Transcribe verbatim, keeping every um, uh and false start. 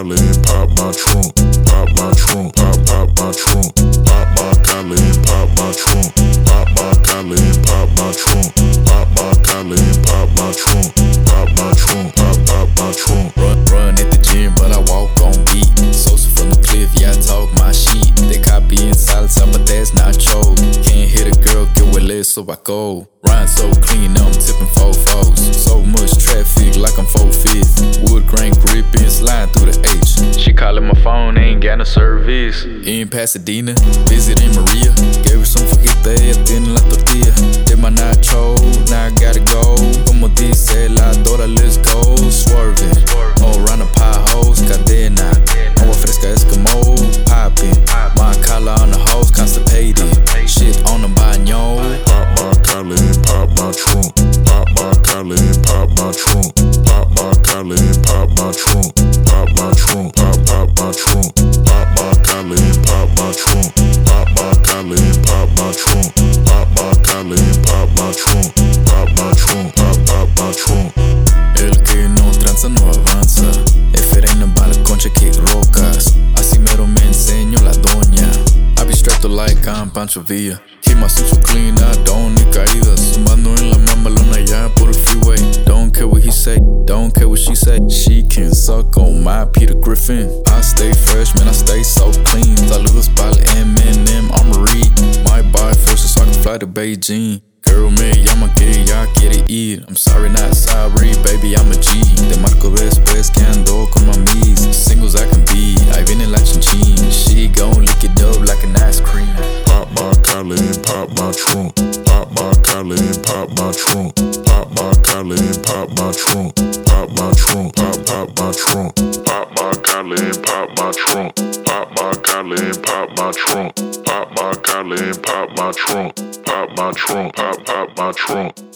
collar and pop my trunk. Pop my trunk, pop, pop my trunk. Pop my collar and pop my trunk. Pop my collar and pop my trunk. Pop my collar and pop my trunk. Pop my trunk, pop, pop my trunk. Run, run at the gym, but I walk on beat. Sosa from the cliff, yeah, I talk my shit. They copying salsa, but that's not true. Can't hit a girl, get with less, so I go. Rhyme so clean, now I'm tipping four fours. So much traffic, like I'm four fifths. Wood grain gripping, sliding through the H. She calling my phone, ain't got no service. In Pasadena, visiting Maria. Gave her some fajitas, thin la tortilla. Did my nacho, now I gotta go. Como dice la Dora, let's go. Swerving, all around the potholes, cadena. Agua fresca Eskimo, popping. My collar on the hose, constipated. Shit on the baño. Pop my collar and pop my trunk. Pop my collar and pop my trunk. Pop my collar and pop my trunk. Pop my trunk, pop, pop my trunk. Pop my collar and pop my trunk. Pop my collar and pop my trunk. Pop my collar and pop my trunk. Pop my trunk, pop, pop my trunk. El que no tranza no avanza. Eferena bala concha que rocas. Así mero me enseño la doña. I be strapped like I'm Pancho Villa. Keep my suit so clean, I don't need caídas. Sumando en la mamalona ya por el freeway. Don't care what he say, don't care what she say. She can suck on my Peter Griffin. I stay fresh, man, I stay so clean. Saludos pa'l M and M Armory. Might buy forces so I can fly to Beijing. Girl, me llama que ya quiere ir. I'm sorry, not sorry, baby, I'm a G. Te marco después que ando con mamis. Singles I can be, ahí viene la chin-chin. She gon' lick it up like an ice cream. Pop my collar and pop my trunk. Pop my collar and pop my trunk. Pop my collar and pop my trunk. Pop my trunk, pop, pop my trunk. Pop my collar and pop my trunk. Pop my collar and pop my trunk. Pop my collar and pop my trunk. Pop my trunk, pop, pop my trunk.